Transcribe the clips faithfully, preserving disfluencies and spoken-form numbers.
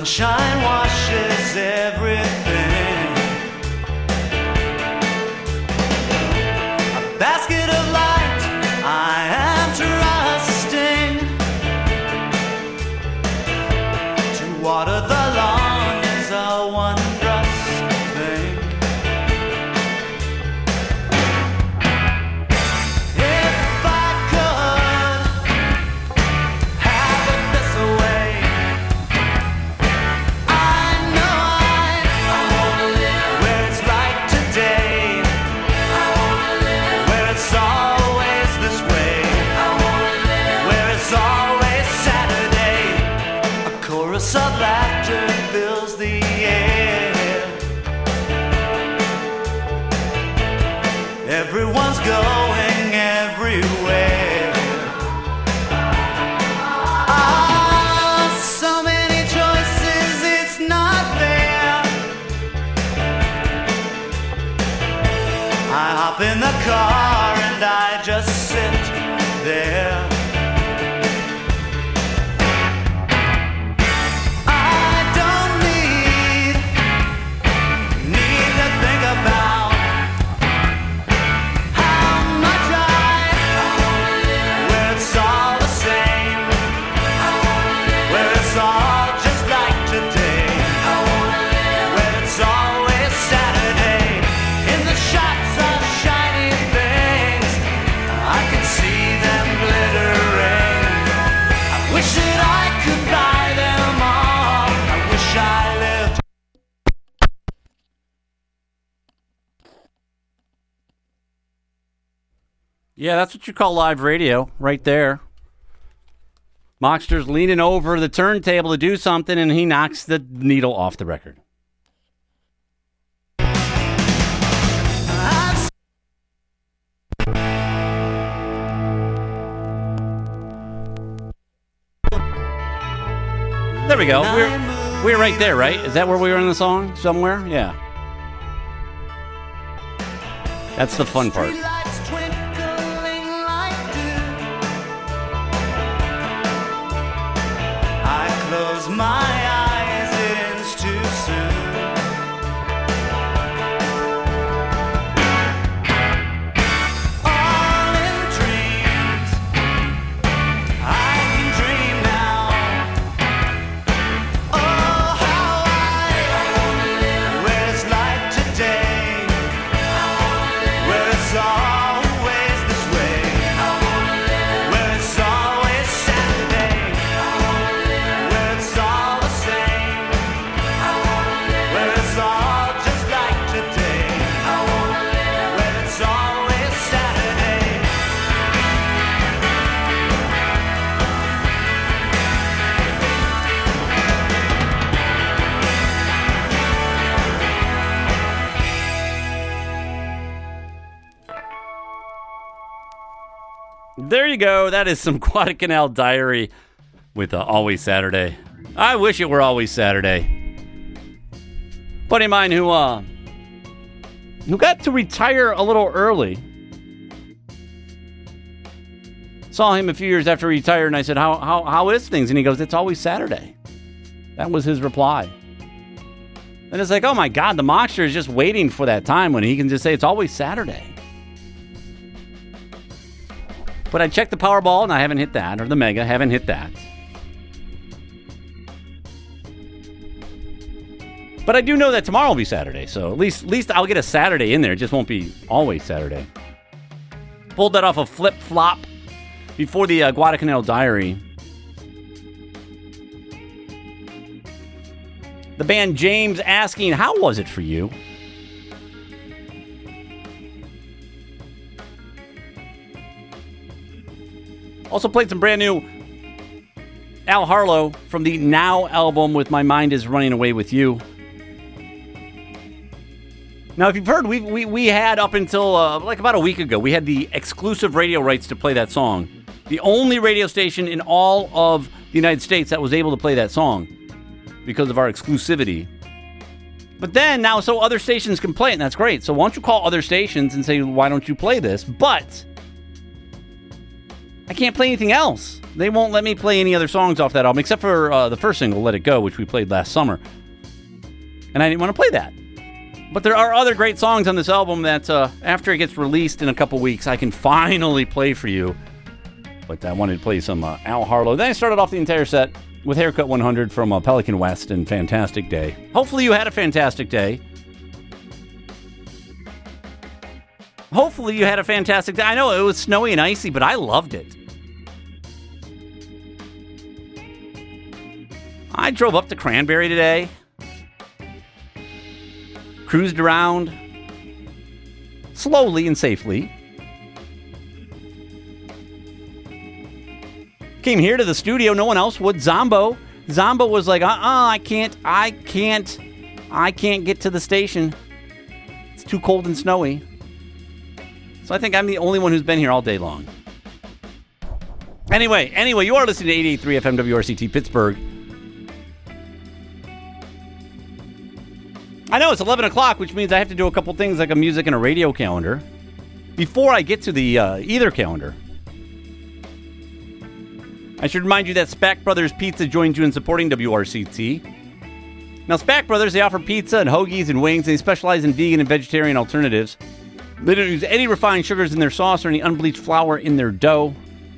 sunshine washes everything. A basket of light I am trusting. To water the lawn is a wondrous thing. If I could have it this way, I know I'd wanna live where it's like today, where it's always this way, where it's always Saturday. A chorus of laughter fills the air. Everyone's going everywhere. Ah, so many choices, it's not fair. I hop in the car and I just sit there. I don't need, need to think about how much I, where it's all the same, where it's all just like today, where it's always Saturday. In the shots of shiny things, I can see them glittering. I wish that I could buy them all. I wish I lived. Yeah, that's what you call live radio right there. Mockster's leaning over the turntable to do something, and he knocks the needle off the record. There we go. We're, we're right there, right? Is that where we were in the song? Somewhere? Yeah. That's the fun part. Streetlights twinkling like dew. I close my eyes, it ends too soon. All in dreams, I can dream now. Oh, how I where it's like today, where it's always this way, where it's always Saturday, where it's all the same, where it's all just like today, where it's always Saturday. There you go. That is some Guadalcanal Diary with uh, Always Saturday. I wish it were always Saturday. Buddy of mine who uh, who got to retire a little early. Saw him a few years after he retired, and I said, how, how, how is things? And he goes, it's always Saturday. That was his reply. And it's like, oh my God, the Mockster is just waiting for that time when he can just say it's always Saturday. But I checked the Powerball, and I haven't hit that, or the Mega, haven't hit that. But I do know that tomorrow will be Saturday, so at least, at least I'll get a Saturday in there. It just won't be always Saturday. Pulled that off a flip-flop before the uh, Guadalcanal Diary. The band James asking, how was it for you? Also played some brand new Al Harlow from the Now album with My Mind Is Running Away With You. Now, if you've heard, we we we had up until uh, like about a week ago, we had the exclusive radio rights to play that song. The only radio station in all of the United States that was able to play that song because of our exclusivity. But then now, so other stations can play it, and that's great. So why don't you call other stations and say, why don't you play this? But I can't play anything else. they won't let me play any other songs off that album, except for uh, the first single, Let It Go, which we played last summer. And I didn't want to play that. But there are other great songs on this album that, uh, after it gets released in a couple weeks, I can finally play for you. But I wanted to play some uh, Al Harlow. Then I started off the entire set with Haircut one hundred from uh, Pelican West and Fantastic Day. Hopefully you had a fantastic day. Hopefully you had a fantastic day. I know it was snowy and icy, but I loved it. I drove up to Cranberry today. Cruised around slowly and safely. Came here to the studio. No one else would. Zombo. Zombo was like, uh-uh, I can't, I can't, I can't get to the station. It's too cold and snowy. So I think I'm the only one who's been here all day long. Anyway, anyway, you are listening to eighty-eight point three F M W R C T Pittsburgh. I know it's eleven o'clock, which means I have to do a couple things like a music and a radio calendar before I get to the uh, either calendar. I should remind you that Spack Brothers Pizza joins you in supporting W R C T. Now, Spack Brothers, they offer pizza and hoagies and wings, and they specialize in vegan and vegetarian alternatives. They don't use any refined sugars in their sauce or any unbleached flour in their dough.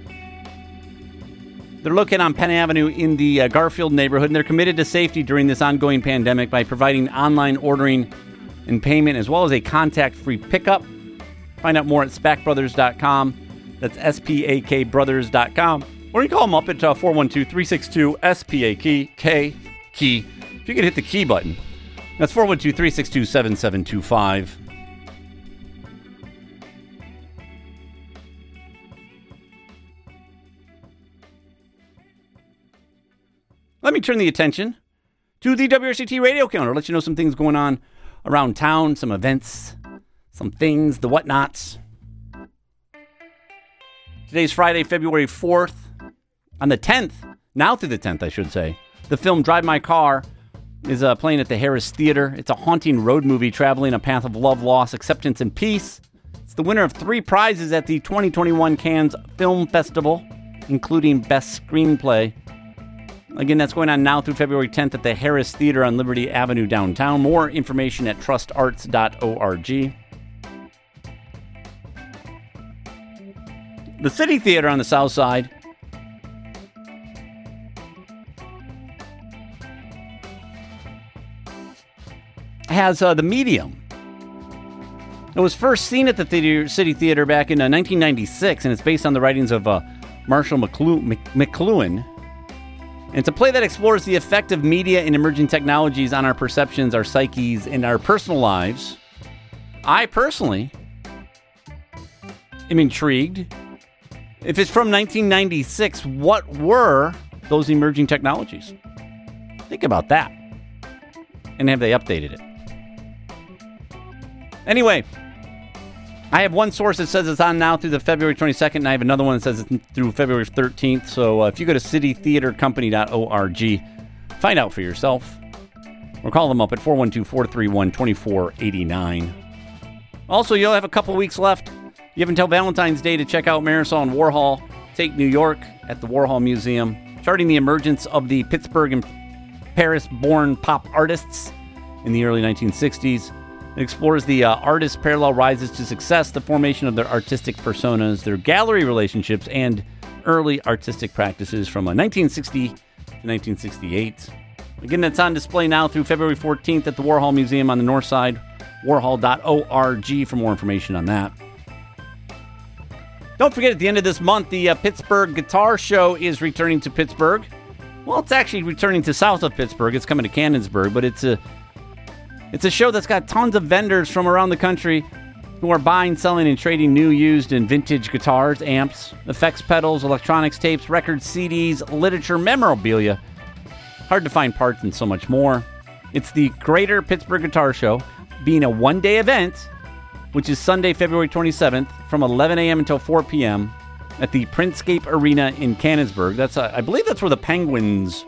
They're located on Penn Avenue in the uh, Garfield neighborhood, and they're committed to safety during this ongoing pandemic by providing online ordering and payment, as well as a contact-free pickup. Find out more at spack brothers dot com. That's S P A K brothers dot com. Or you can call them up at uh, four one two, three six two, S P A K, K, key. If you could hit the key button. That's four one two, three six two, seven seven two five. Let me turn the attention to the W R C T radio calendar. Let you know some things going on around town, some events, some things, the whatnots. Today's Friday, February fourth. On the tenth, now through the tenth, I should say, the film Drive My Car is uh, playing at the Harris Theater. It's a haunting road movie traveling a path of love, loss, acceptance, and peace. It's the winner of three prizes at the twenty twenty-one Cannes Film Festival, including Best Screenplay. Again, that's going on now through February tenth at the Harris Theater on Liberty Avenue downtown. More information at trust arts dot org. The City Theater on the south side has uh, The Medium. It was first seen at the theater, City Theater back in uh, nineteen ninety-six, and it's based on the writings of uh, Marshall McLu- Mc- McLuhan. And it's a play that explores the effect of media and emerging technologies on our perceptions, our psyches, and our personal lives. I personally am intrigued. If it's from nineteen ninety-six, what were those emerging technologies? Think about that. And have they updated it? Anyway, I have one source that says it's on now through the February twenty-second, and I have another one that says it's through February thirteenth. So uh, if you go to city theater company dot org, find out for yourself. Or call them up at four one two, four three one, two four eight nine. Also, you'll have a couple weeks left. You have until Valentine's Day to check out Marisol and Warhol Take New York at the Warhol Museum, charting the emergence of the Pittsburgh and Paris-born pop artists in the early nineteen sixties. It explores the uh, artists' parallel rises to success, the formation of their artistic personas, their gallery relationships, and early artistic practices from uh, nineteen sixty to nineteen sixty-eight. Again, that's on display now through February fourteenth at the Warhol Museum on the north side, warhol dot org for more information on that. Don't forget, at the end of this month, the uh, Pittsburgh Guitar Show is returning to Pittsburgh. Well, it's actually returning to south of Pittsburgh. It's coming to Cannonsburg, but it's a It's a show that's got tons of vendors from around the country who are buying, selling, and trading new, used, and vintage guitars, amps, effects pedals, electronics, tapes, records, C Ds, literature, memorabilia, hard to find parts, and so much more. It's the Greater Pittsburgh Guitar Show, being a one-day event, which is Sunday, February twenty-seventh, from eleven a.m. until four p.m. at the Printscape Arena in Cannonsburg. That's, uh, I believe that's where the Penguins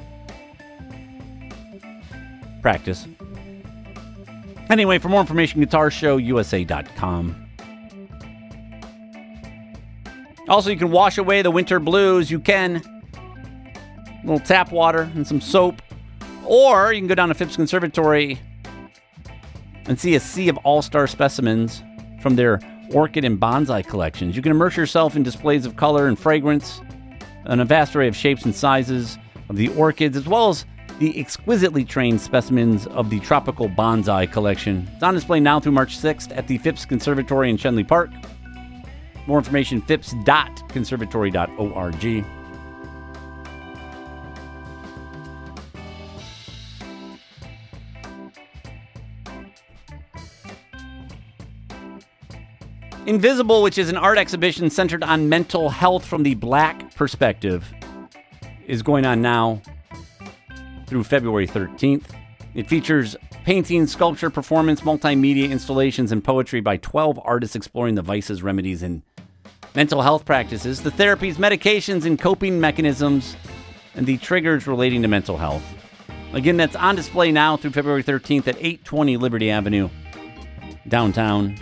practice. Anyway, for more information, guitar show u s a dot com. Also, you can wash away the winter blues. You can. A little tap water and some soap. Or you can go down to Phipps Conservatory and see a sea of all-star specimens from their orchid and bonsai collections. You can immerse yourself in displays of color and fragrance and a vast array of shapes and sizes of the orchids, as well as the exquisitely trained specimens of the tropical bonsai collection. It's on display now through March sixth at the Phipps Conservatory in Shenley Park. More information, phipps dot conservatory dot org. Invisible, which is an art exhibition centered on mental health from the Black perspective, is going on now through February thirteenth. It features painting, sculpture, performance, multimedia installations, and poetry by twelve artists exploring the vices, remedies, and mental health practices, the therapies, medications, and coping mechanisms, and the triggers relating to mental health. Again, that's on display now through February thirteenth at eight twenty Liberty Avenue, downtown.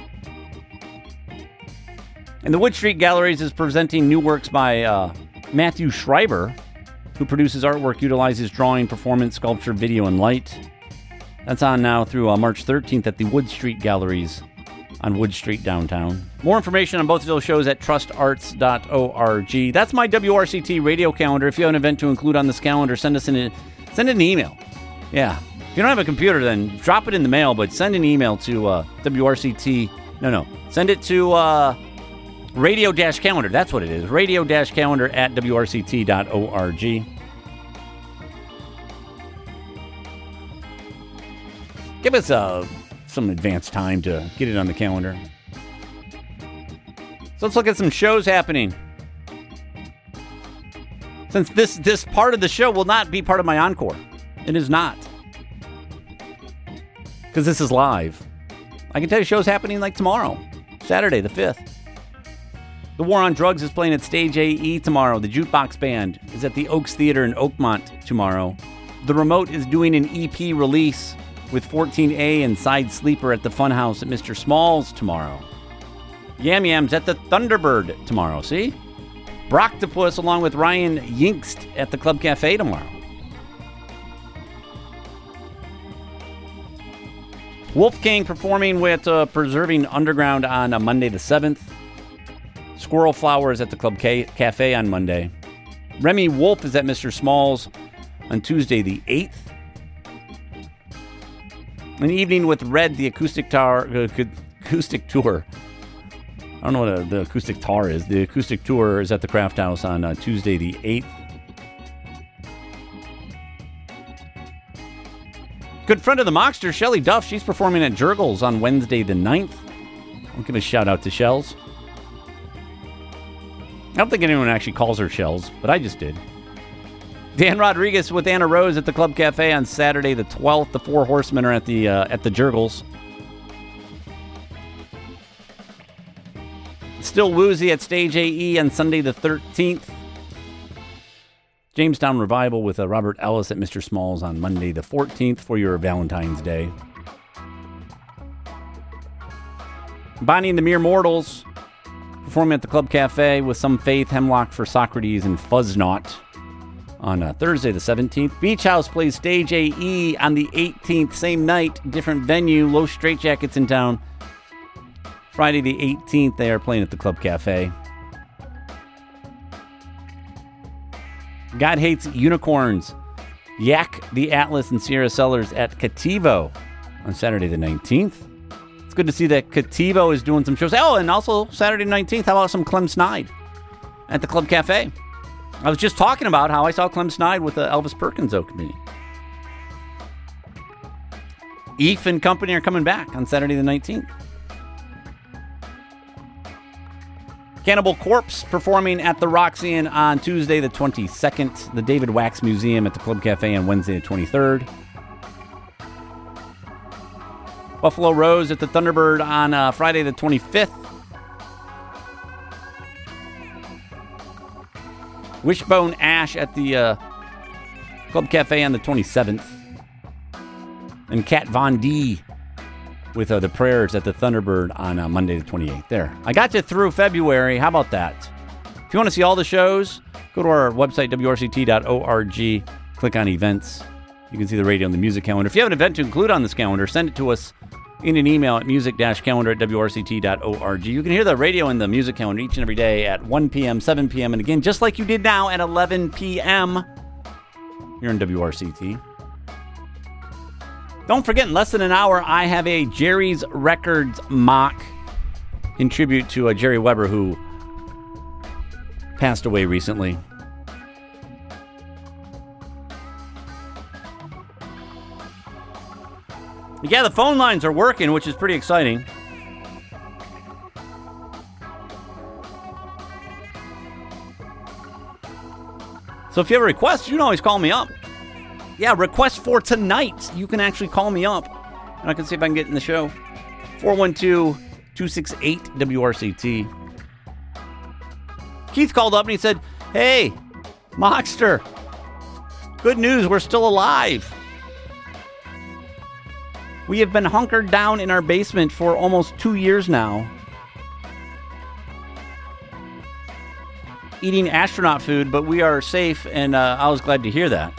And the Wood Street Galleries is presenting new works by uh, Matthew Schreiber, who produces artwork, utilizes drawing, performance, sculpture, video, and light. That's on now through uh, March thirteenth at the Wood Street Galleries on Wood Street downtown. More information on both of those shows at trust arts dot org. That's my W R C T radio calendar. If you have an event to include on this calendar, send us an, send an email. Yeah. If you don't have a computer, then drop it in the mail, but send an email to uh, W R C T. No, no. Send it to uh, radio-calendar. That's what it is. radio-calendar at W R C T dot org. Give us uh, some advance time to get it on the calendar. So let's look at some shows happening. Since this, this part of the show will not be part of my encore. It is not. Because this is live. I can tell you shows happening like tomorrow. Saturday the fifth. The War on Drugs is playing at Stage A E tomorrow. The Jukebox Band is at the Oaks Theater in Oakmont tomorrow. The Remote is doing an E P release with fourteen A and Side Sleeper at the Funhouse at Mister Small's tomorrow. Yam Yams at the Thunderbird tomorrow, see? Brocktopus along with Ryan Yinkst at the Club Cafe tomorrow. Wolfgang performing with uh, Preserving Underground on uh, Monday the seventh. Squirrel Flowers at the Club Ca- Cafe on Monday. Remy Wolf is at Mister Small's on Tuesday the eighth. An Evening with Red, the acoustic tower, uh, acoustic tour. I don't know what a, the acoustic tour is. The acoustic tour is at the Craft House on uh, Tuesday the eighth. Good friend of the Mockster, Shelley Duff, she's performing at Jurgles on Wednesday the ninth. I'll give a shout out to Shells. I don't think anyone actually calls her Shells, but I just did. Dan Rodriguez with Anna Rose at the Club Cafe on Saturday the twelfth. The Four Horsemen are at the uh, at the Jurgles. Still Woozy at Stage A E on Sunday the thirteenth. Jamestown Revival with uh, Robert Ellis at Mister Small's on Monday the fourteenth for your Valentine's Day. Bonnie and the Mere Mortals performing at the Club Cafe with Some Faith, Hemlock for Socrates, and Fuzznaut on uh, Thursday the seventeenth. Beach House plays Stage A E on the eighteenth, same night, different venue, Low Straitjackets in town. Friday the eighteenth, they are playing at the Club Cafe. God Hates Unicorns, Yak the Atlas and Sierra Sellers at Cativo on Saturday the nineteenth. It's good to see that Cativo is doing some shows. Oh, and also Saturday the nineteenth, how about some Clem Snide at the Club Cafe? I was just talking about how I saw Clem Snide with the Elvis Perkins Oak-Mini. Eve and company are coming back on Saturday the nineteenth. Cannibal Corpse performing at the Roxy on Tuesday the twenty-second. The David Wax Museum at the Club Cafe on Wednesday the twenty-third. Buffalo Rose at the Thunderbird on uh, Friday the twenty-fifth. Wishbone Ash at the uh, Club Cafe on the twenty-seventh. And Kat Von D with uh, the Prayers at the Thunderbird on uh, Monday the twenty-eighth. There. I got you through February. How about that? If you want to see all the shows, go to our website, W R C T dot org. Click on events. You can see the radio and the music calendar. If you have an event to include on this calendar, send it to us in an email at music calendar at W R C T dot org. You can hear the radio and the music calendar each and every day at one p.m., seven p.m., and again, just like you did now at eleven p.m. here in W R C T. Don't forget, in less than an hour, I have a Jerry's Records mock in tribute to uh, Jerry Weber, who passed away recently. Yeah, the phone lines are working, which is pretty exciting. So if you have a request, you can always call me up. Yeah, request for tonight. You can actually call me up, and I can see if I can get in the show. four one two, two six eight, W R C T. Keith called up and he said, "Hey, Mockster, good news, we're still alive. We have been hunkered down in our basement for almost two years now, eating astronaut food, but we are safe," and uh, I was glad to hear that.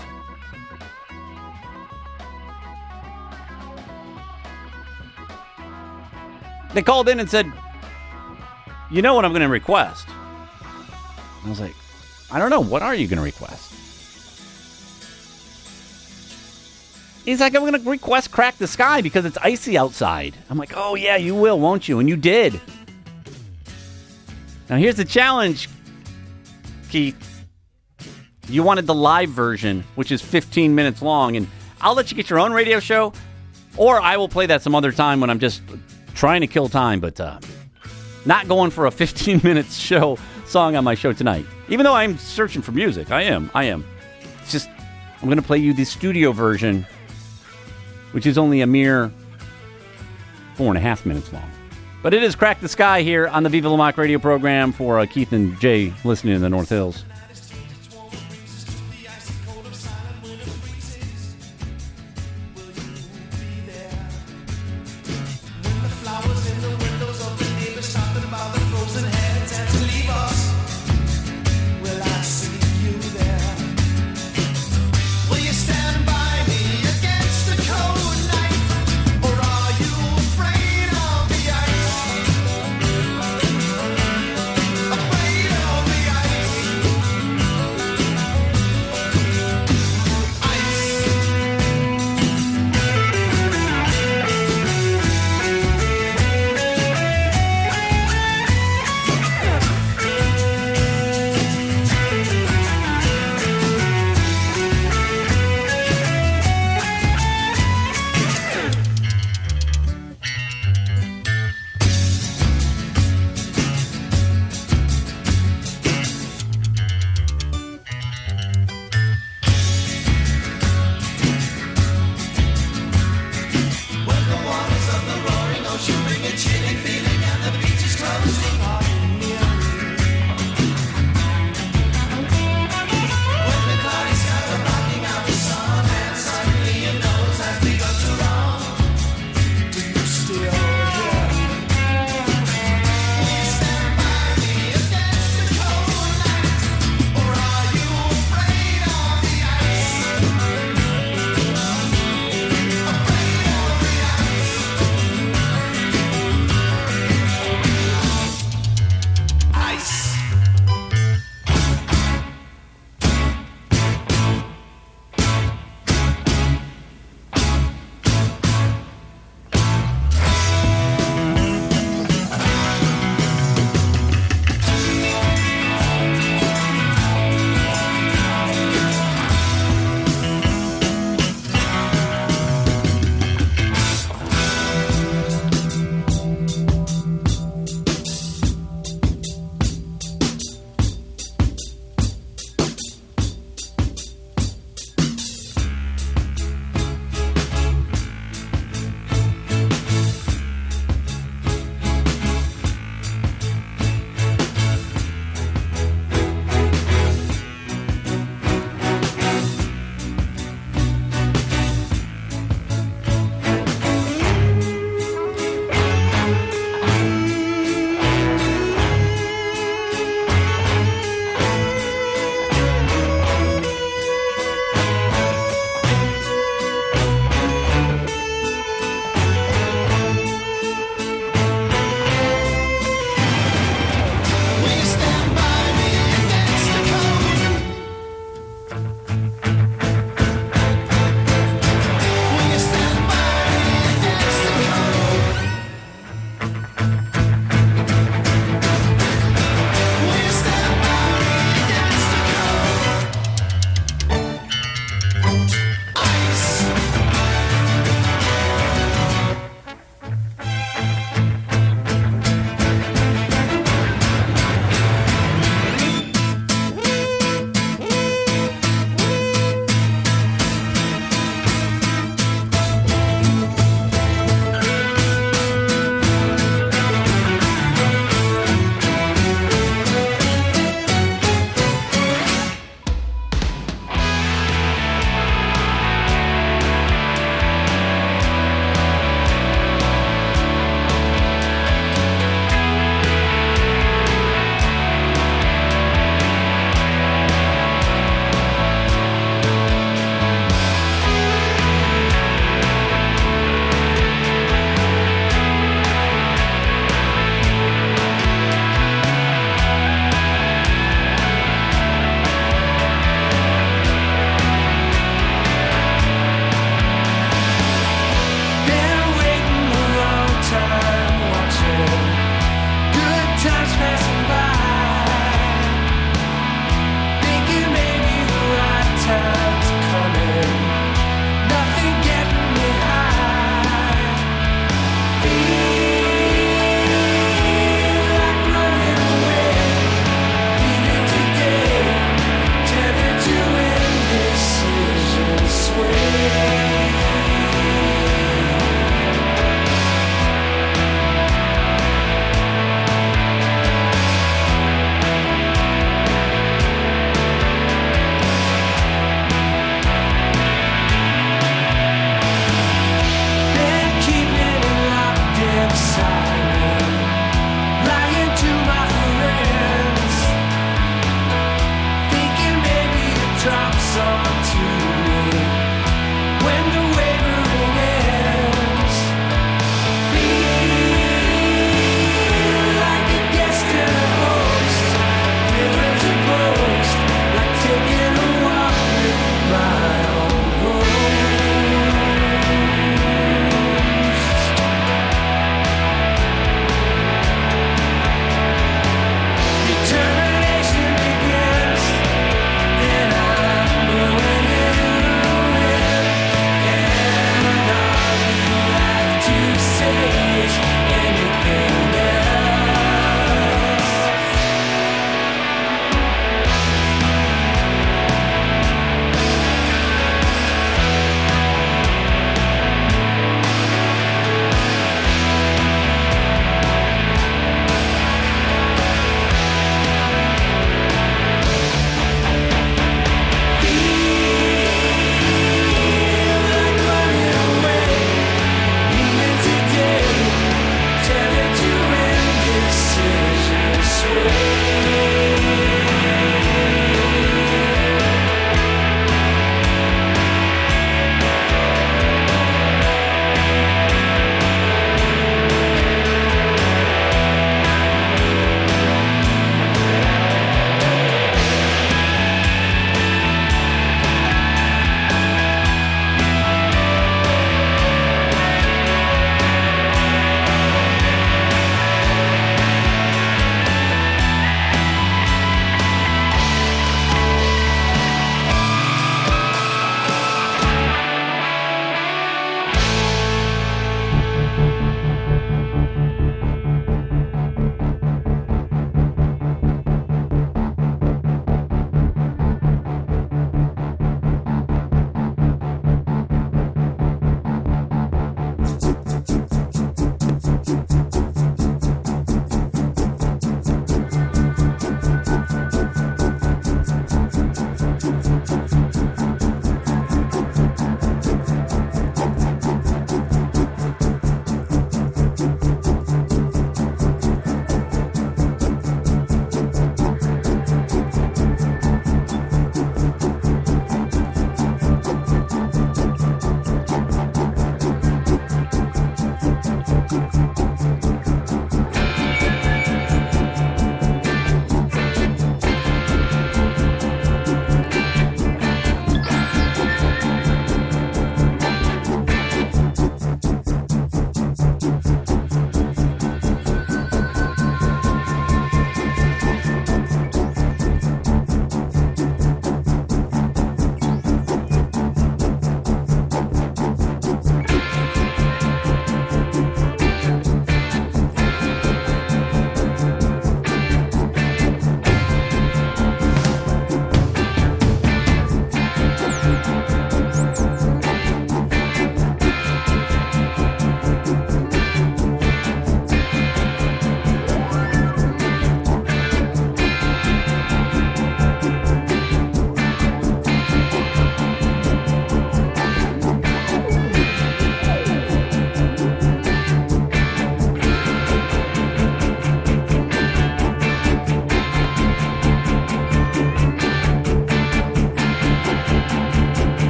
They called in and said, "You know what I'm going to request?" I was like, "I don't know. What are you going to request?" He's like, "I'm going to request Crack the Sky because it's icy outside." I'm like, "Oh, yeah, you will, won't you?" And you did. Now, here's the challenge, Keith. You wanted the live version, which is fifteen minutes long, and I'll let you get your own radio show, or I will play that some other time when I'm just trying to kill time, but uh, not going for a fifteen minutes show song on my show tonight. Even though I'm searching for music. I am. I am. It's just, I'm going to play you the studio version, which is only a mere four and a half minutes long. But it is Crack the Sky here on the Viva La Mock radio program for uh, Keith and Jay listening in the North Hills. Afraid of the ice.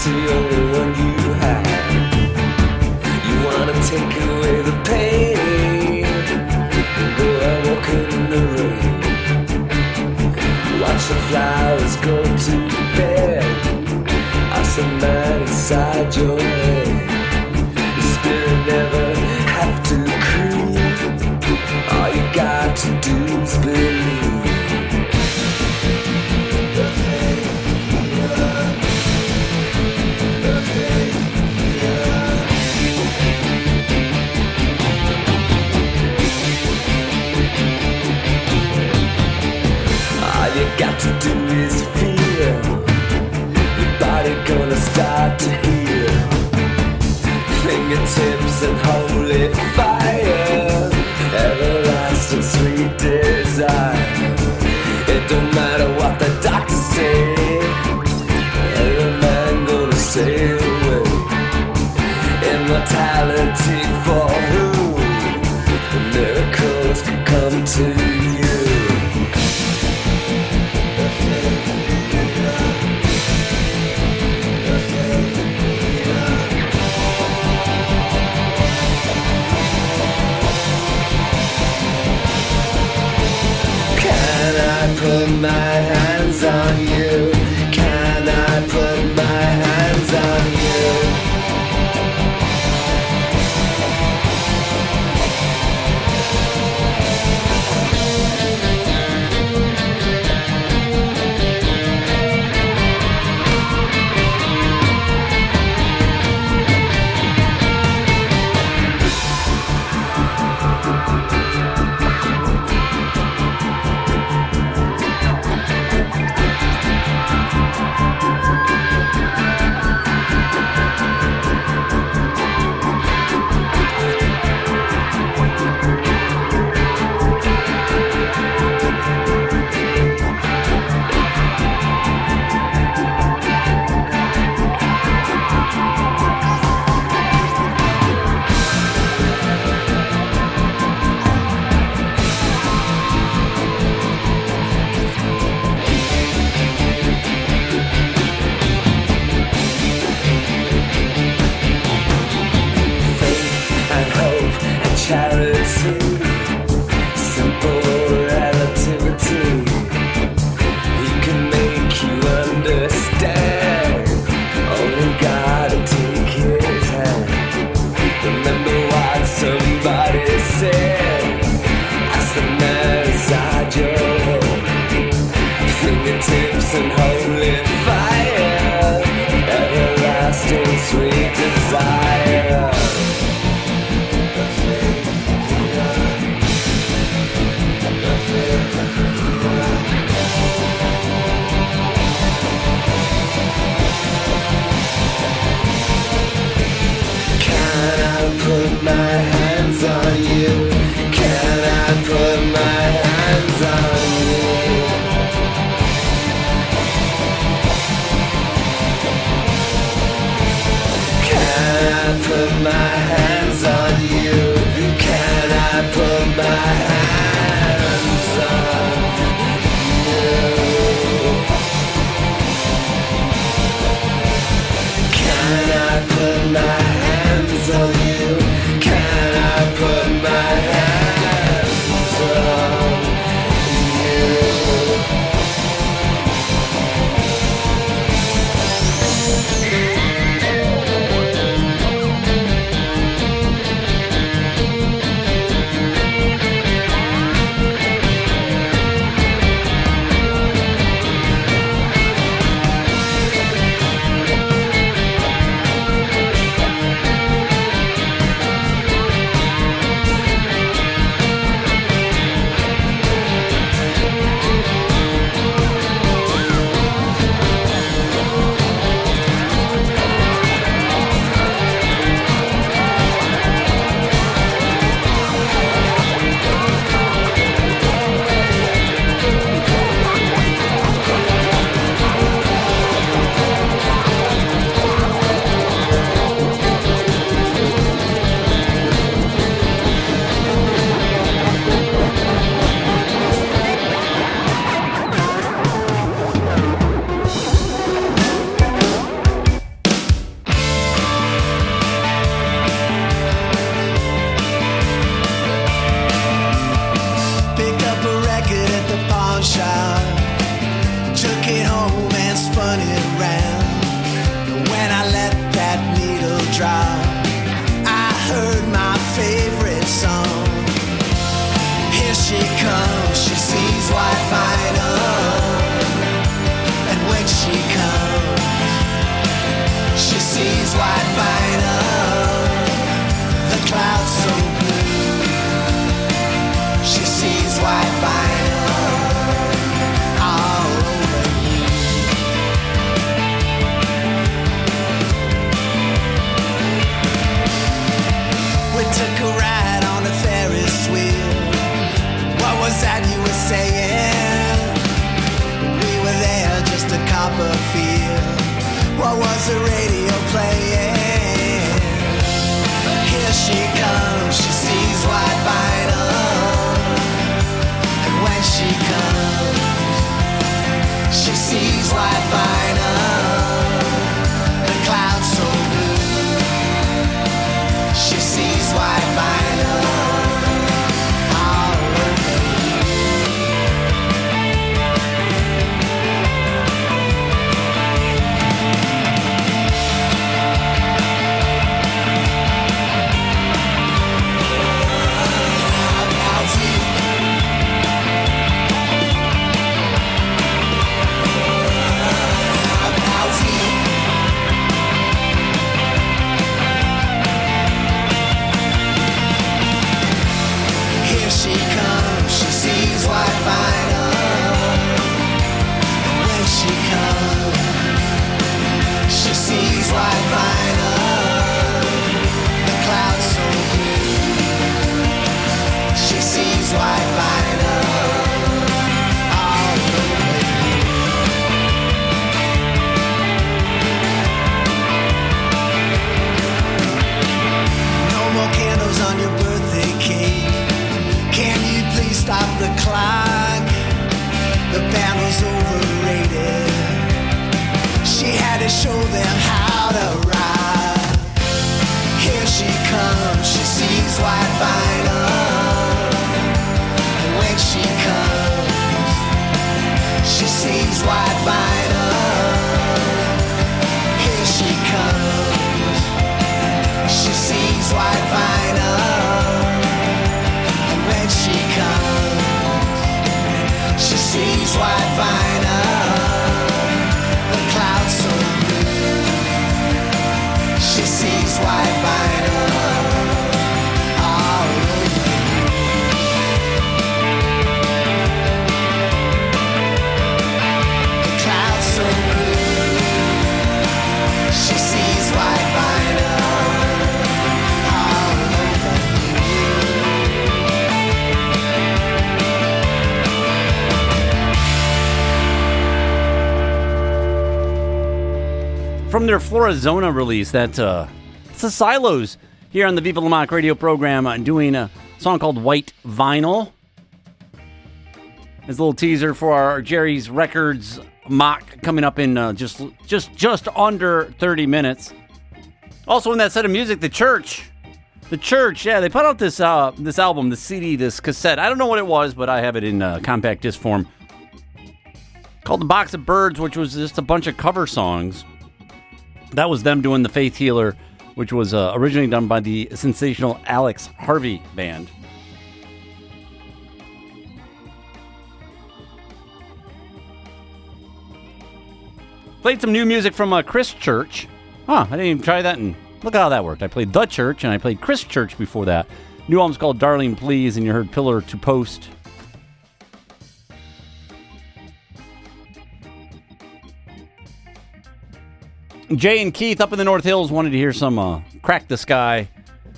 the only one you have. You wanna take away the pain, go out walking in the rain. Watch the flowers go to bed. Ask the man inside your head. The spirit never have to creep. All you got to do is believe. The faith, the faith, all you got to do is feel. Your body gonna start to heal. Fingertips and holy fire, everlasting sweet desire. It don't matter what the doctors say, every man gonna sail away. Immortality for who? Miracles can come to you. Put my hands on you. Can I put my hands on you? Charity, simple relativity. He can make you understand. Only gotta take his hand. Remember what somebody said. Ask the man inside your head. Fingertips and holy fire, everlasting sweet desire. Put my hands on you. Can I put my hands on you? Can I put my hands on you? Can I put my hands on you? Can I put my hands on you? Can I put my hands on you? drop, I heard my favorite song. Here she comes, she sees white vinyl. And when she comes, she sees white vinyl. The clouds so blue, she sees white vinyl all over you. We took a ride on a Ferris wheel. What was that you were saying? We were there just a Copperfield. What was the radio playing? Here she comes, she sees white vinyl. And when she comes, she sees white vinyl. The clouds so blue, she sees white vinyl all over you. Here she comes, she sees white vinyl. And when she comes, she sees white vinyl. The clouds so blue, she sees white vinyl all over you. No more candles on your birthday cake. Can you please stop the clock? The band was overrated. She had to show them how to rock. Here she comes, she sees white vinyl. And when she comes, she sees white vinyl. Here she comes, she sees white vinyl. When she comes, she sees white vinyl. The clouds so blue, she sees white vinyl all over you. The clouds so blue, she sees white vinyl all over you. From their Florizona release, that uh, it's the Silos here on the Viva La Mock radio program, uh, doing a song called White Vinyl. As a little teaser for our Jerry's Records mock coming up in uh, just just just under thirty minutes. Also in that set of music, The Church. The Church, yeah, they put out this uh, this album, this C D, this cassette. I don't know what it was, but I have it in uh, compact disc form. Called The Box of Birds, which was just a bunch of cover songs. That was them doing The Faith Healer, which was uh, originally done by the sensational Alex Harvey Band. Played some new music from uh, Chris Church. Huh, I didn't even try that, and look how that worked. I played The Church, and I played Chris Church before that. New album's called Darling Please, and you heard Pillar to Post. Jay and Keith up in the North Hills wanted to hear some uh, Crack the Sky,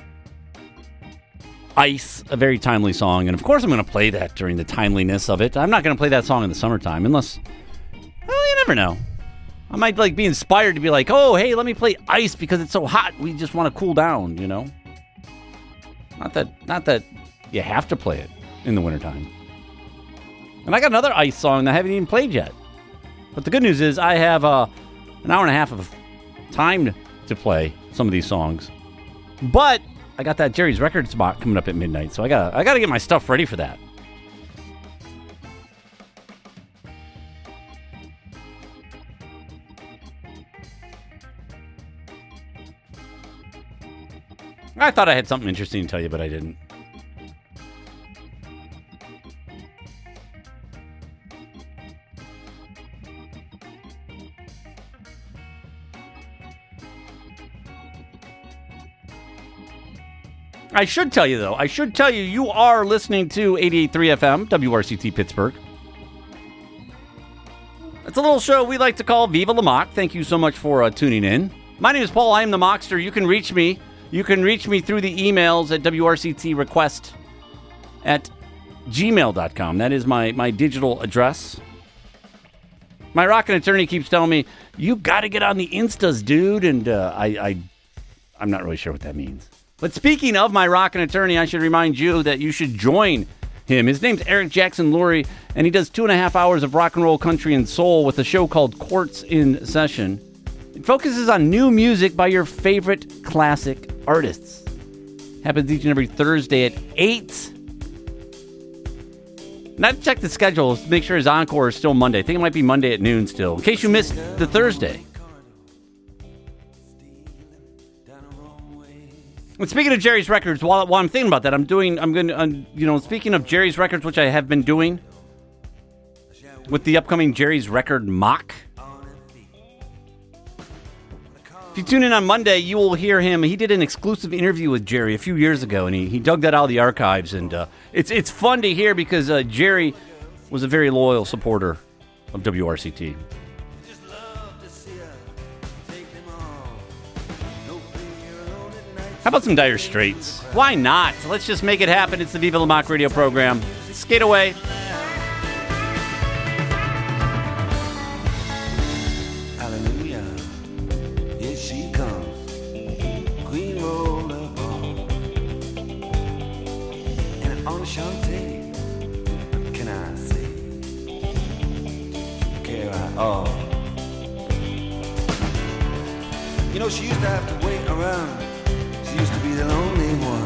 Ice, a very timely song. And of course I'm going to play that during the timeliness of it. I'm not going to play that song in the summertime unless, well, you never know. I might like be inspired to be like, oh, hey, let me play Ice because it's so hot. We just want to cool down, you know? Not that, not that you have to play it in the wintertime. And I got another Ice song that I haven't even played yet. But the good news is I have uh, an hour and a half of time to play some of these songs. But I got that Jerry's Records spot coming up at midnight, so I got I got to get my stuff ready for that. I thought I had something interesting to tell you, but I didn't. I should tell you, though. I should tell you, you are listening to eighty-eight point three F M, W R C T Pittsburgh. It's a little show we like to call Viva La Mock. Thank you so much for uh, tuning in. My name is Paul. I am the Mockster. You can reach me. You can reach me through the emails at W R C T request at gmail dot com. That is my, my digital address. My rockin' attorney keeps telling me, you got to get on the Instas, dude. And uh, I, I, I'm not really sure what that means. But speaking of my rockin' attorney, I should remind you that you should join him. His name's Eric Jackson Lurie, and he does two and a half hours of rock and roll, country, and soul with a show called Courts in Session. It focuses on new music by your favorite classic artists. Happens each and every Thursday at eight. Now to check the schedule to make sure his encore is still Monday. I think it might be Monday at noon still, in case you missed the Thursday. And speaking of Jerry's Records, while, while I'm thinking about that, I'm doing, I'm going to, um, you know, speaking of Jerry's Records, which I have been doing with the upcoming Jerry's Record Mock. If you tune in on Monday, you will hear him. He did an exclusive interview with Jerry a few years ago, and he, he dug that out of the archives. And uh, it's it's fun to hear because uh, Jerry was a very loyal supporter of W R C T. How about some Dire Straits? Why not? Let's just make it happen. It's the Viva La Mock radio program. Skate away. Hallelujah, here she comes, Queen Rollerball, and Enchante, can I say, care I all. You know, she used to have to wait around. She used to be the lonely one.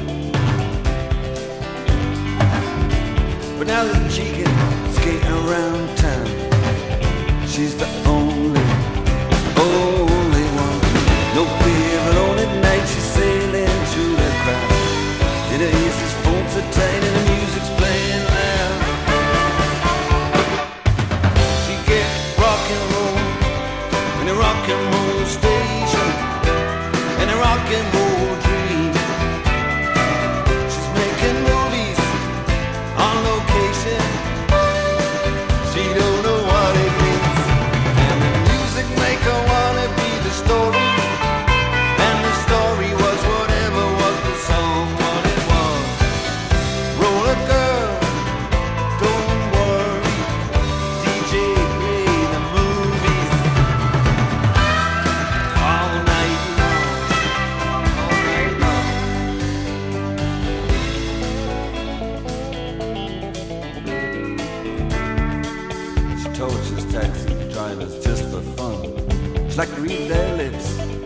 But now that she can skate around town, she's the only, only one. No fear alone at night, she's sailing through the crowd. In her ears, his phone's so tight and the music's playing loud. She gets rock and roll in a rock and roll station, in a rock and roll. Like to read their lips.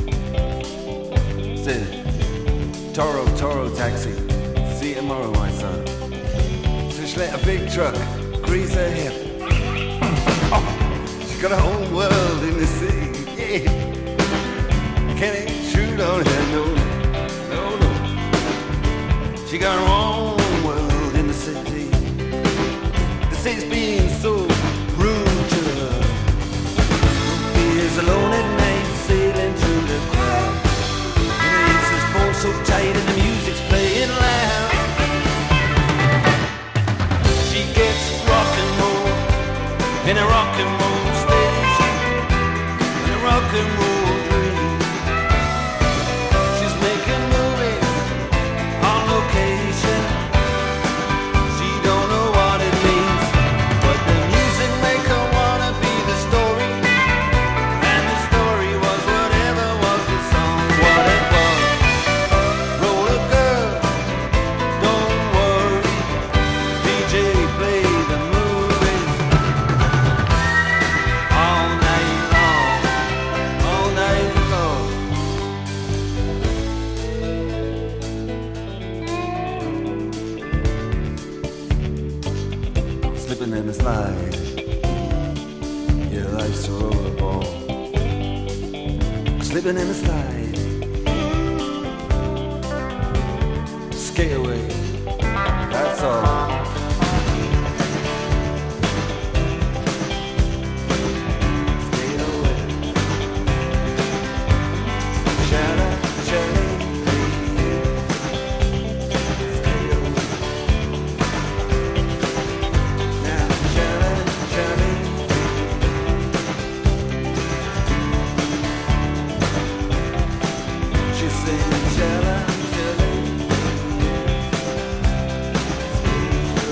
Said, Toro, Toro taxi, see you tomorrow, my son. So she let a big truck grease her hip. Oh, she got her own world in the city, yeah. Can't intrude on her, no, no, no. She got her own world in the city. The city's being so rude to her. He's alone at night, sailing through the crowd. And he hits his phone so tight and the music's playing loud. She gets rock and roll in a rock and roll station, in a rock and roll dream. She's making movies on location. She don't know what it means, but the music make her wanna be the story. In the slide, yeah, life's a rollerball. Slipping in the slide, Stay away. That's all. Stay away. Shala, shala, stay away. Now, shala, shala. She's saying, shala, shala.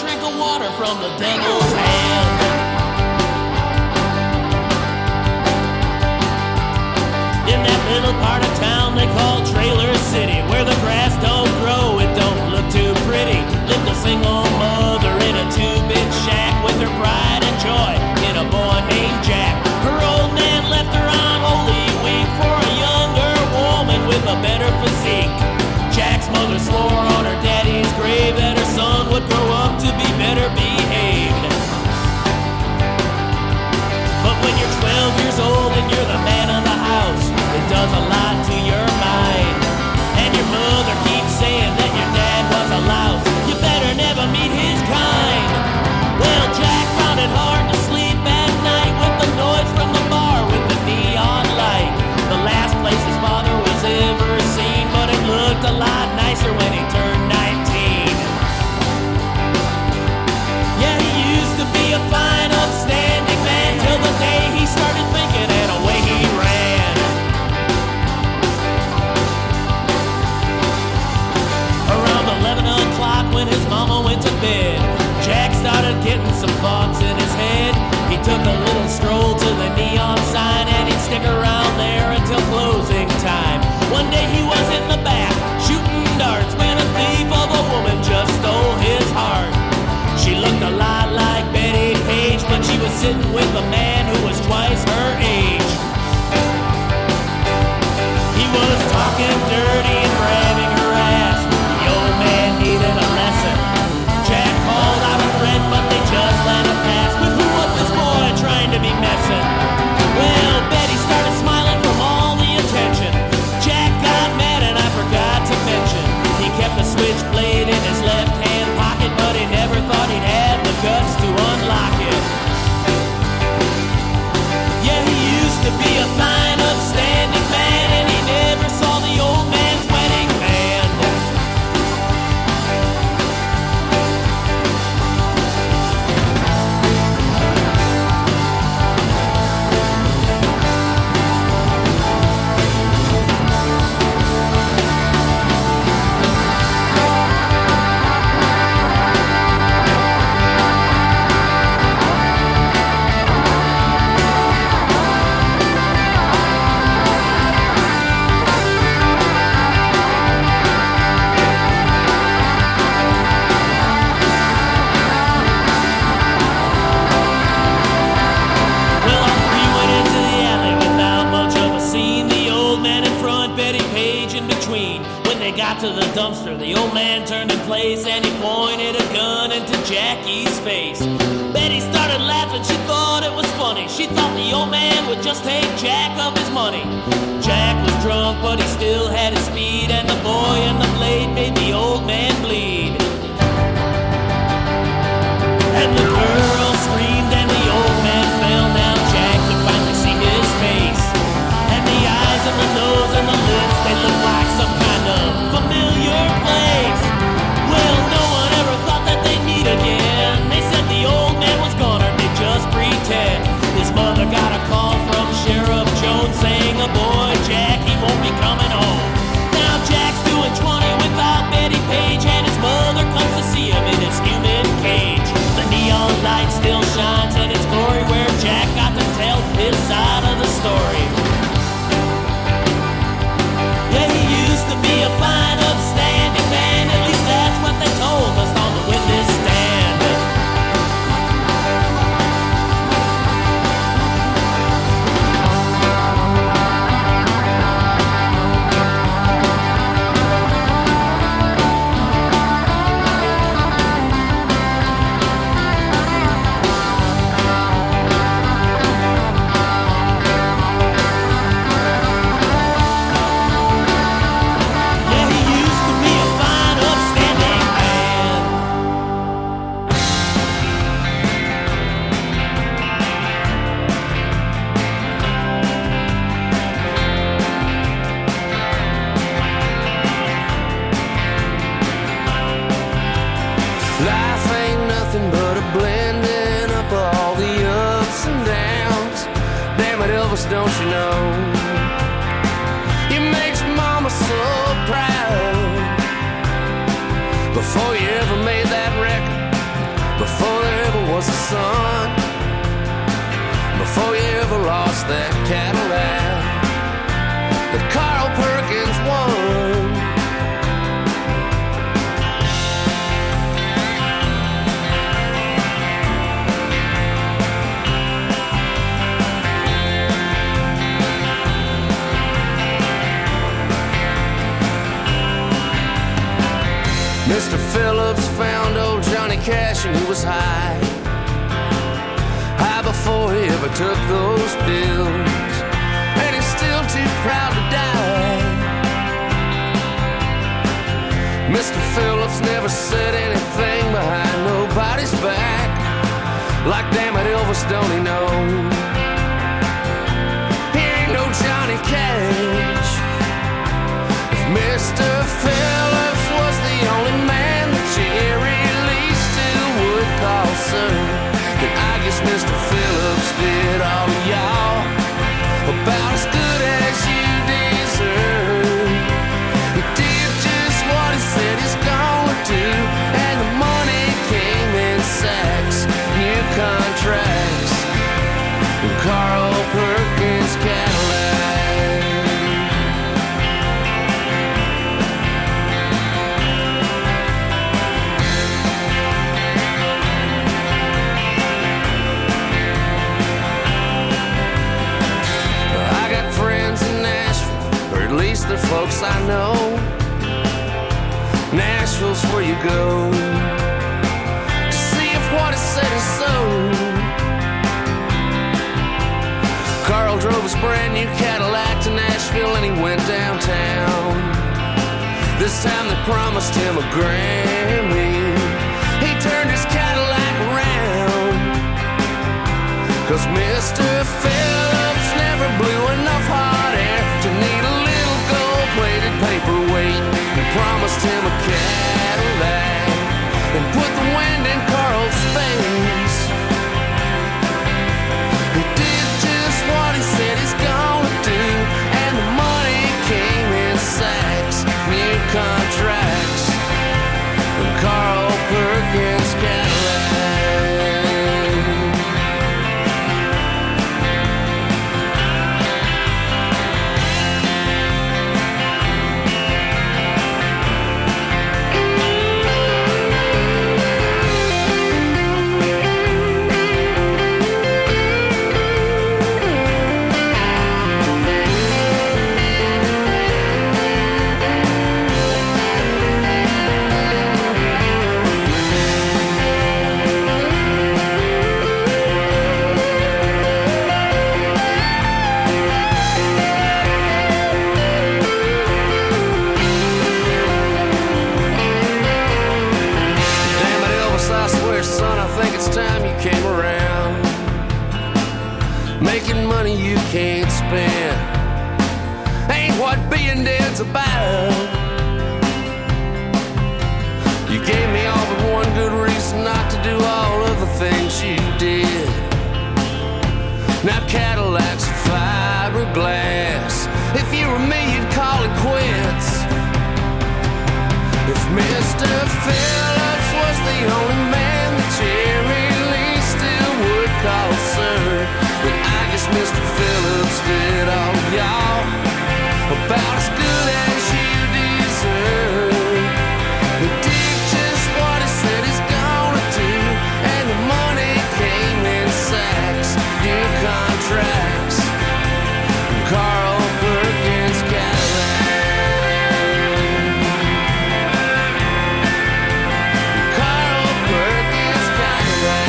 drink of water from the devil's hand. In that little part of town they call Trailer City, where the grass don't grow, it don't look too pretty, lived a single mother in a two-bit shack with her pride and joy in a boy named Jack. Her old man left her on Holy Week for a younger woman with a better physique. Jack's mother swore on her daddy's grave that her son would grow up to be better behaved. But when you're twelve years old and you're the man of the house, it does a lot to your mind. And your mother keeps saying that your dad was a louse, you better never meet his kind. Well, Jack found it hard to sleep at night with the noise from the bar with the neon light. The last place his father was ever seen, but it looked a lot nicer when he turned nineteen. Yeah, he used to be a fine, upstanding man till the day he started thinking and away he ran. Around eleven o'clock when his mama went to bed, Jack started getting some thoughts in his head. He took a little stroll to the neon sign and he'd stick around there until closing time. One day he was in the back shooting darts when a thief of a woman just stole his heart. She looked a lot like Betty Page, but she was sitting with a man who was twice her age. He was talking dirty and grabbing her ass. The old man needed a lesson. Jack called out a friend, but they just let him pass. But who was this boy trying to be messing? Well, Betty started smiling from all the attention. Jack got mad and I forgot to mention he kept a switchblade in his left hand pocket, but he never thought he'd have the guts to unlock it. Yeah, he used to be a fine, upstanding man, and he never saw the old man's wedding band. Well, all three went into the alley without much of a scene. The old man in front, Betty Page in between. When they got to the dumpster, the old man turned in place and he pointed a gun into Jackie's face. Betty started laughing, she thought it was funny. She thought the old man would just take Jack of his money. Jack was drunk, but he still had his speed, and the boy and the blade made the old man bleed. And the girl screamed and the old man fell. Now Jack could finally see his face. And the eyes and the nose and the lips, they looked like some kind of familiar place. Well, no one ever thought that they'd meet again. They said the old man was gone, or they just pretend. His mother got a call from Sheriff Jones saying a boy, Jack, he won't be coming home. Now Jack's doing twenty without Betty Page, and his mother comes to see him in his human cage. The neon light still shines in its glory, where Jack got to tell his side of the story. Yeah, he used to be a fine, upstanding man, at least that's what they told us on the witness stand. Yeah, he used to be a fine, upstanding man. Life ain't nothing but a blending up of all the ups and downs. Damn it, Elvis, don't you know? You makes mama so proud. Before you ever made that record, son, before you ever lost that Cadillac that Carl Perkins won. Mister Phillips found old Johnny Cash and he was high, high before he ever took those pills, and he's still too proud to die. Mister Phillips never said anything behind nobody's back, like damn it Elvis, don't he know? He ain't no Johnny Cash. If Mister Phillips was the only man that Jerry Lee still would call sir, then I guess Mister Phillips did all of y'all about as good as you deserve. He did just what he said he's gonna do, and the money came in sacks, new contracts, and Carl Perkins Cadillac. At least the folks I know. Nashville's where you go to see if what is said is so. Carl drove his brand new Cadillac to Nashville and he went downtown. This time they promised him a Grammy. He turned his Cadillac around, 'cause Mister Phillips never blew enough hot air to need a plated paperweight, and promised him a Cadillac and put the wind in Carl's face. He did just what he said he's gonna do, and the money came in sacks, new contracts, and Carl Perkins Cadillac. Making money you can't spend ain't what being dead's about. You gave me all but one good reason not to do all of the things you did. Now Cadillacs are fiberglass. If you were me, you'd call it quits. If Mister Phillips was the only man that Jerry Lee still would call sir, but I guess Mister Phillips did all of y'all about as good as you deserve. He did just what he said he's gonna do, and the money came in sacks, new contracts, Carl Perkins Cadillac. Carl Perkins Cadillac.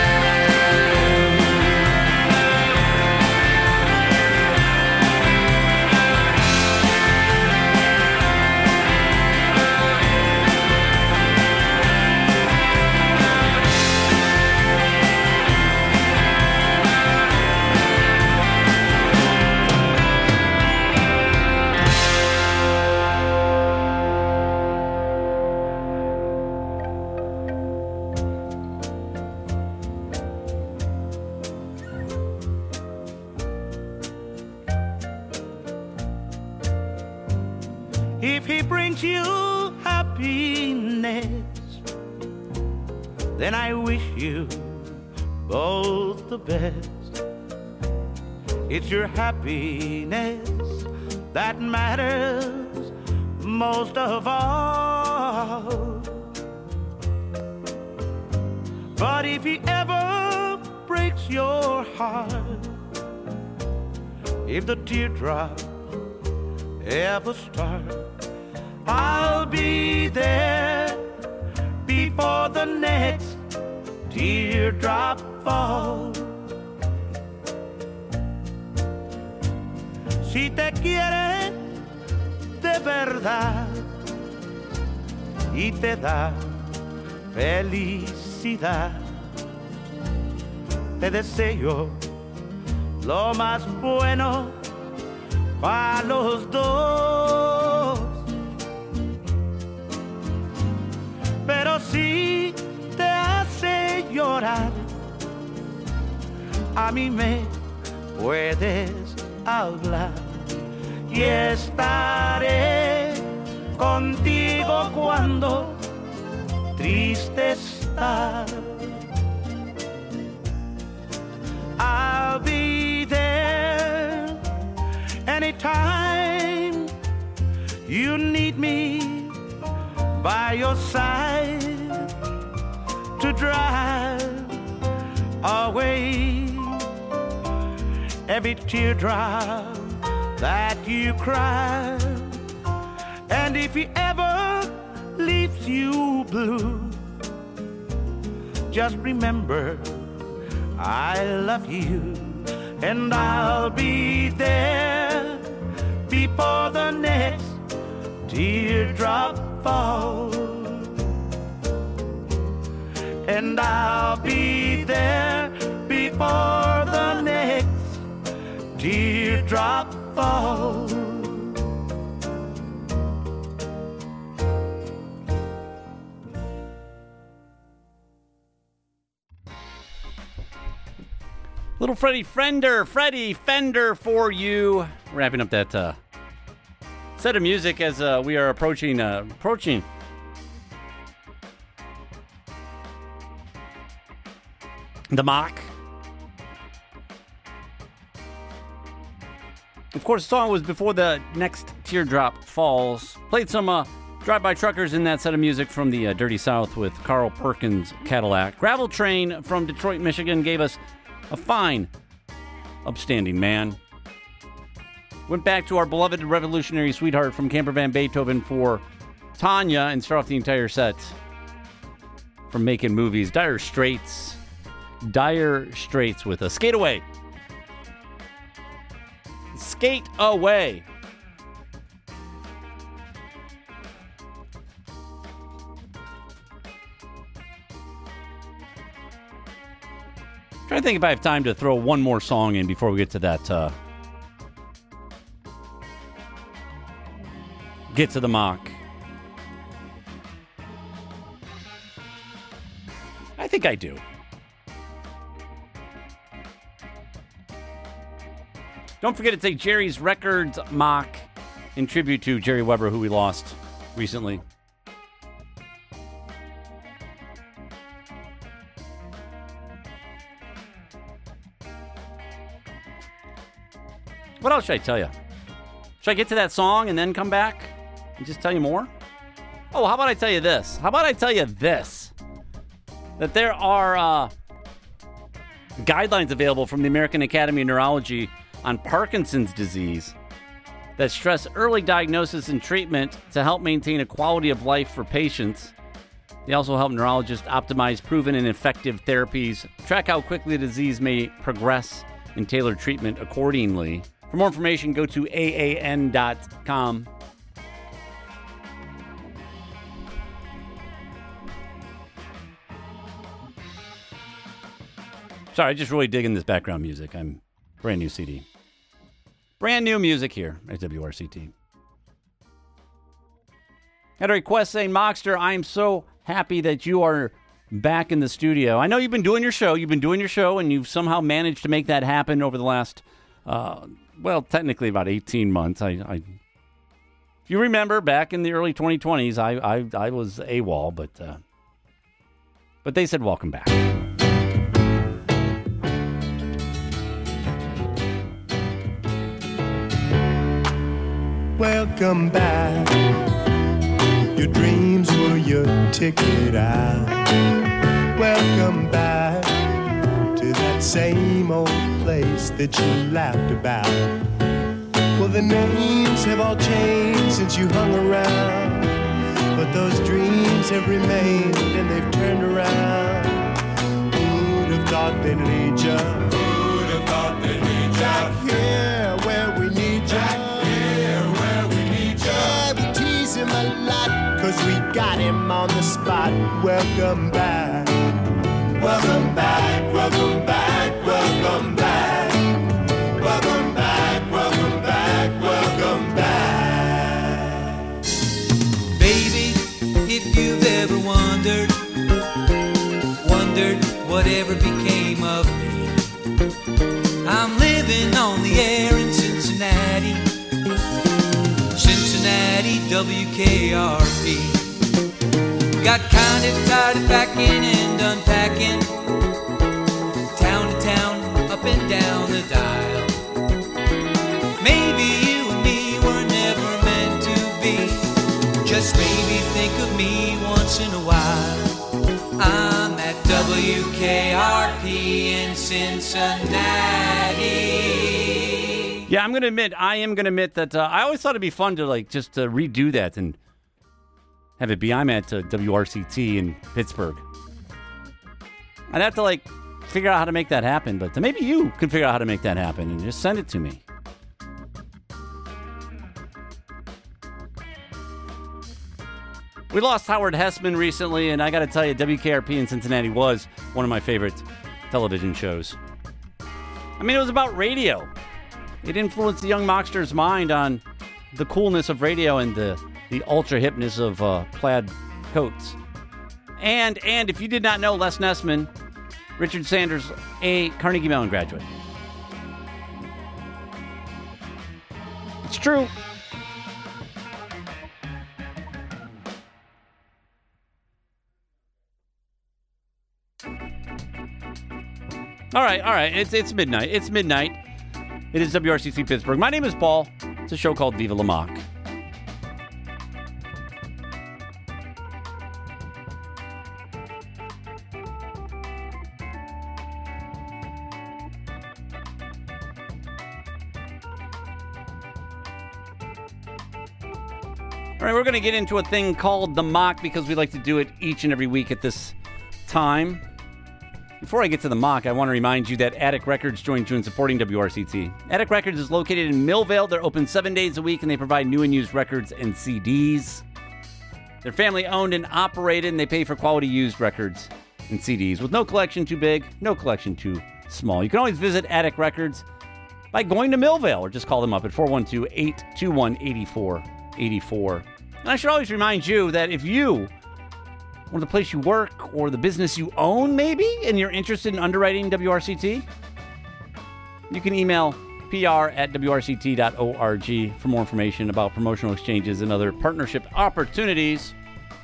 If he brings you happiness, then I wish you both the best. It's your happiness that matters most of all. But if he ever breaks your heart, if the teardrop ever starts, I'll be there before the next teardrop falls. Si te quiere de verdad y te da felicidad, te deseo lo más bueno para los dos. Pero si te hace llorar, a mí me puedes hablar y estaré contigo cuando triste estás. I'll be there anytime you need me by your side to drive away every teardrop that you cry. And if he ever leaves you blue, just remember I love you, and I'll be there before the next teardrop falls. And I'll be there before the next teardrop falls. Little Freddie Fender, Freddie Fender for you. Wrapping up that uh, set of music as uh, we are approaching uh, approaching the mock. Of course, the song was before the next teardrop falls. Played some uh, drive-by truckers in that set of music from the uh, Dirty South with Carl Perkins Cadillac. Gravel Train from Detroit, Michigan gave us a fine, upstanding man. Went back to our beloved revolutionary sweetheart from Camper Van Beethoven for Tanya and start off the entire set from Making Movies. Dire Straits. Dire Straits with a Skate Away. Skate Away. Trying to think if I have time to throw one more song in before we get to that. Uh, get to the mock. I think I do. Don't forget to take Jerry's Records mock in tribute to Jerry Weber, who we lost recently. What else should I tell you? Should I get to that song and then come back and just tell you more? Oh, how about I tell you this? How about I tell you this? That there are uh, guidelines available from the American Academy of Neurology on Parkinson's disease that stress early diagnosis and treatment to help maintain a quality of life for patients. They also help neurologists optimize proven and effective therapies, track how quickly the disease may progress, and tailor treatment accordingly. For more information, go to A A N dot com. Sorry, I just really digging this background music. I'm brand new C D. Brand new music here at W R C T. Had a request saying, Mockster, I am so happy that you are back in the studio. I know you've been doing your show. You've been doing your show, and you've somehow managed to make that happen over the last, uh, well, technically about eighteen months. I, I, if you remember, back in the early twenty twenties, I, I, I was AWOL, but, uh, but they said welcome back. welcome back. Your dreams were your ticket out. Welcome back to that same old place that you laughed about. Well, the names have all changed since you hung around, but those dreams have remained and they've turned around. Who'd have thought they'd lead ya? Who'd have thought they'd lead ya? Back here where we need ya. Back here where we need ya. Yeah, we tease him a lot, cause we got him on the spot. Welcome back. Welcome back, welcome back, welcome back. Welcome back, welcome back, welcome back. Baby, if you've ever wondered, wondered whatever became of me, I'm living on the air in Cincinnati, Cincinnati W K R P. Got kind of tired of packing and unpacking, town to town, up and down the dial. Maybe you and me were never meant to be. Just maybe think of me once in a while. I'm at W K R P in Cincinnati. Yeah, I'm going to admit, I am going to admit that uh, I always thought it'd be fun to like just uh, redo that and have it be I'm at uh, W R C T in Pittsburgh. I'd have to like figure out how to make that happen, but maybe you can figure out how to make that happen and just send it to me. We lost Howard Hessman recently, and I got to tell you, W K R P in Cincinnati was one of my favorite television shows. I mean, it was about radio. It influenced the young mockster's mind on the coolness of radio and the, the ultra-hipness of uh, plaid coats. And, and if you did not know, Les Nessman, Richard Sanders, a Carnegie Mellon graduate. It's true. All right, all right. It's it's midnight. It's midnight. It is W R C C Pittsburgh. My name is Paul. It's a show called Viva La Mock. All right, we're going to get into a thing called The Mock because we like to do it each and every week at this time. Before I get to the mock, I want to remind you that Attic Records joined you in supporting W R C T. Attic Records is located in Millvale. They're open seven days a week, and they provide new and used records and C Ds. They're family-owned and operated, and they pay for quality used records and C Ds with no collection too big, no collection too small. You can always visit Attic Records by going to Millvale, or just call them up at four one two, eight two one, eight four eight four. And I should always remind you that if you or the place you work, or the business you own, maybe, and you're interested in underwriting W R C T, you can email P R at W R C T dot org for more information about promotional exchanges and other partnership opportunities.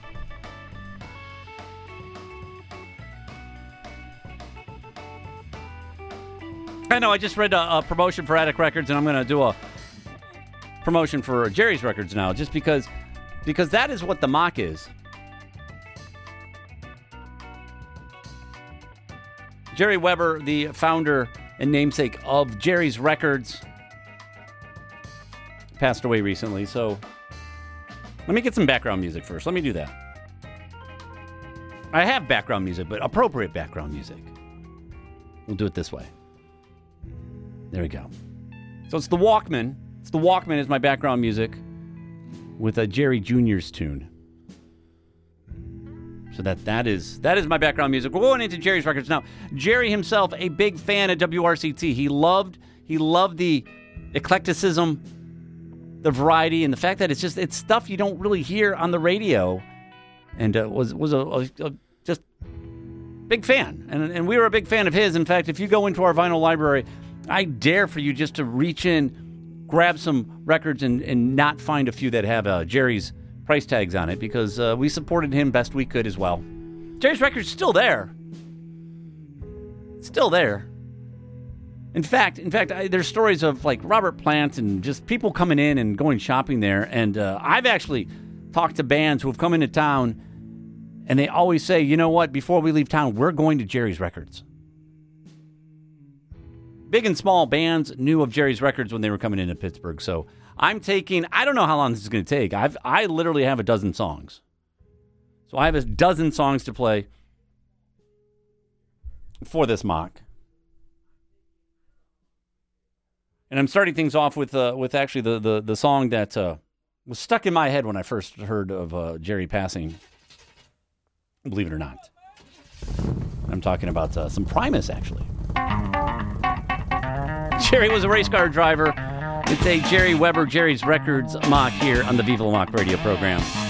I know, I just read a, a promotion for Attic Records, and I'm going to do a promotion for Jerry's Records now, just because, because that is what the mock is. Jerry Weber, the founder and namesake of Jerry's Records, passed away recently. So let me get some background music first. Let me do that. I have background music, but appropriate background music. We'll do it this way. There we go. So it's the Walkman. It's the Walkman is my background music with a Jerry Junior's tune. So that that is that is my background music. We're going into Jerry's Records now. Jerry himself, a big fan of W R C T. He loved he loved the eclecticism, the variety, and the fact that it's just it's stuff you don't really hear on the radio. And uh, was was a, a, a just big fan, and and we were a big fan of his. In fact, if you go into our vinyl library, I dare for you just to reach in, grab some records, and and not find a few that have uh, Jerry's price tags on it, because uh, we supported him best we could as well. Jerry's Records still there. Still there. In fact, in fact, I, there's stories of like Robert Plant and just people coming in and going shopping there. And uh, I've actually talked to bands who have come into town, and they always say, you know what, before we leave town, we're going to Jerry's Records. Big and small bands knew of Jerry's Records when they were coming into Pittsburgh. So I'm taking, I don't know how long this is going to take. I've, I literally have a dozen songs. So I have a dozen songs to play for this mock. And I'm starting things off with uh, with actually the, the, the song that uh, was stuck in my head when I first heard of uh, Jerry passing, believe it or not. I'm talking about uh, some Primus, actually. Jerry was a race car driver. It's a Jerry Weber, Jerry's Records mock here on the Viva La Mock radio program.